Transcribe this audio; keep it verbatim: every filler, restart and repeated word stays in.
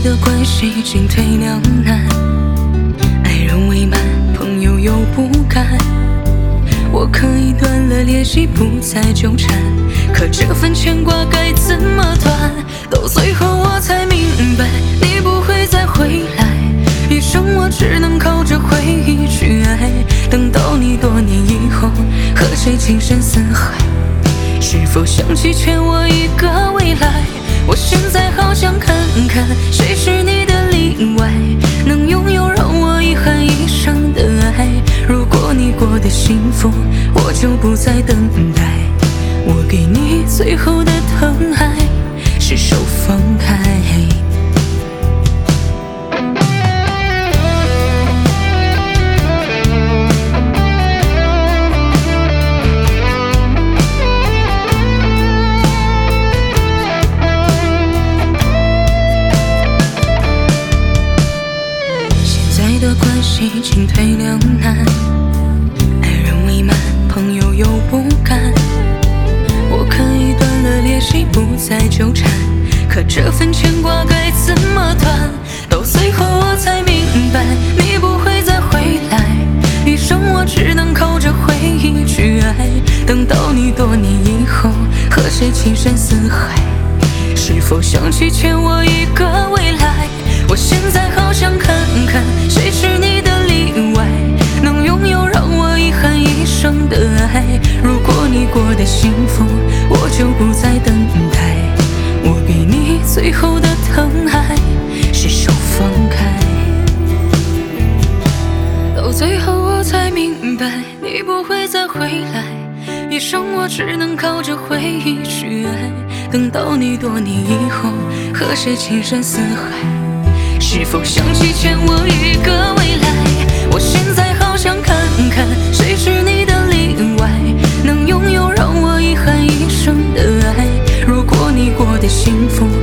的关系进退两难，爱人未满，朋友又不甘。我可以断了联系，不再纠缠，可这份牵挂该怎么断？到最后我才明白，你不会再回来，一生我只能靠着回忆去爱。等到你多年以后，和谁情深似海？是否想起欠我一个未来？我现在好想看看，谁是你的例外，能拥有让我遗憾一生的爱。如果你过得幸福，我就不再等待。我给你最后的疼爱，是手放开。的关系进退两难，爱人未满，朋友又不甘。我可以断了联系，不再纠缠，可这份牵挂该怎么断？到最后我才明白，你不会再回来，一生我只能靠着回忆去爱。等到你多年以后，和谁情深似海？是否想起欠我一个未来？我现在好想看看，谁是你的例外，能拥有让我遗憾一生的爱。如果你过得幸福，我就不再等待。我给你最后的疼爱，是手放开。到最后我才明白，你不会再回来，一生我只能靠着回忆去爱。等到你多年以后，和谁情深似海？是否想起欠我一个未来？我现在好想看看，谁是你的例外，能拥有让我遗憾一生的爱。如果你过得幸福，